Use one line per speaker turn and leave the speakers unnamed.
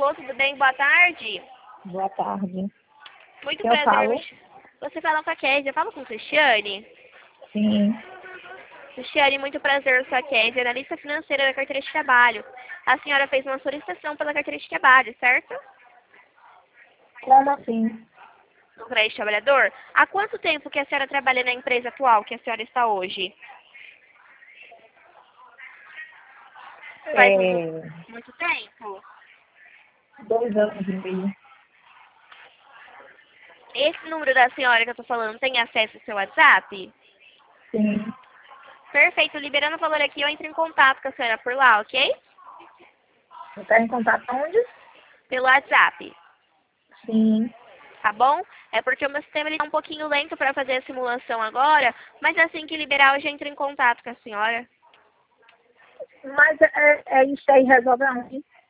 Alô, tudo bem? Boa tarde.
Boa tarde.
Muito
Eu
prazer.
falo?
Você fala com a Kézia. Eu falo com a Cristiane.
Sim.
Cristiane, muito prazer. Eu sou a Kézia, analista financeira da carteira de trabalho. A senhora fez uma solicitação pela carteira de trabalho, certo?
Como assim?
No crédito trabalhador. Há quanto tempo que a senhora trabalha na empresa atual que a senhora está hoje? Faz
É,
muito tempo?
2 anos e meio.
Esse número da senhora que eu tô falando tem acesso ao seu WhatsApp?
Sim.
Perfeito. Liberando o valor aqui, eu entro em contato com a senhora por lá, ok?
Você está em contato onde?
Pelo WhatsApp.
Sim.
Tá bom? É porque o meu sistema está um pouquinho lento para fazer a simulação agora, mas assim que liberar eu já entro em contato com a senhora.
Mas isso aí resolve aonde?